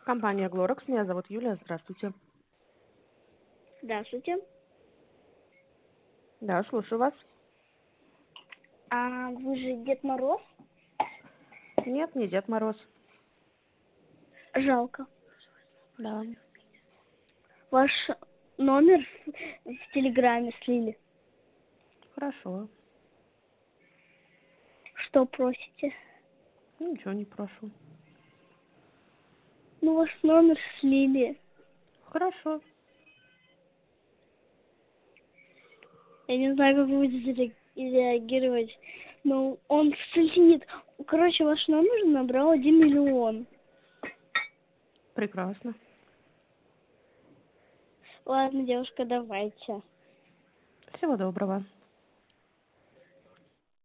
Компания Глоракс, меня зовут Юлия, здравствуйте. Здравствуйте. Да, слушаю вас. А вы же Дед Мороз? Нет, не Дед Мороз. Жалко. Да. Ваш номер в Телеграме слили. Хорошо. Что просите? Ничего не прошу. Ну, ваш номер слили. Хорошо. Я не знаю, как вы будете реагировать. Но он слит. Короче, ваш номер набрал 1 миллион. Прекрасно. Ладно, девушка, давайте. Всего доброго.